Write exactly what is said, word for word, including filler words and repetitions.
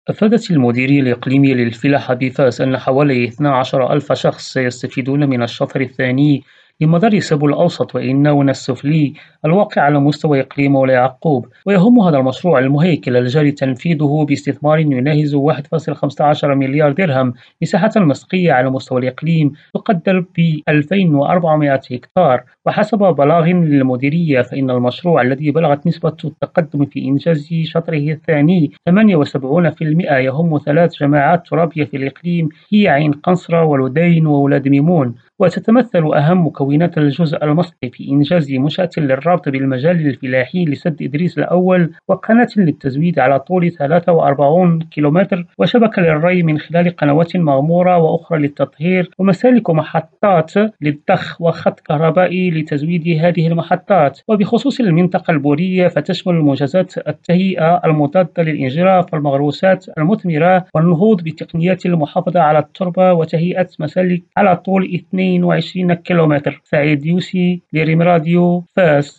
أفادت المديرية الإقليمية للفلاحة بفاس أن حوالي اثني عشر ألف شخص سيستفيدون من الشطر الثاني لمدار سبل الأوسط وإناون السفلي الواقع على مستوى إقليم ولا يعقوب، ويهم هذا المشروع المهيكل الجاري تنفيذه باستثمار يناهز واحد فاصلة خمسة عشر مليار درهم. مساحة المسقية على مستوى الإقليم تقدر ب ألفين وأربعمائة هكتار، وحسب بلاغ للمديرية فإن المشروع الذي بلغت نسبة التقدم في إنجاز شطره الثاني ثمانية وسبعين بالمئة يهم ثلاث جماعات ترابية في الإقليم هي عين قنصرة ولدين وولاد ميمون، وتتمثل أهم مكونات الجزء المسقي في إنجاز منشأة للربط بالمجال الفلاحي لسد إدريس الأول، وقناة للتزويد على طول ثلاثة وأربعين كيلومتر، وشبكة للري من خلال قنوات مغمورة وأخرى للتطهير، ومسالك محطات للضخ وخط كهربائي لتزويد هذه المحطات. وبخصوص المنطقة البورية فتشمل منجزات التهيئة المضادة للانجراف والمغروسات المثمرة والنهوض بتقنيات المحافظة على التربة وتهيئة مسالك على طول اثنين وعشرين كيلومتر. سعيد يوسي لريم راديو فاس.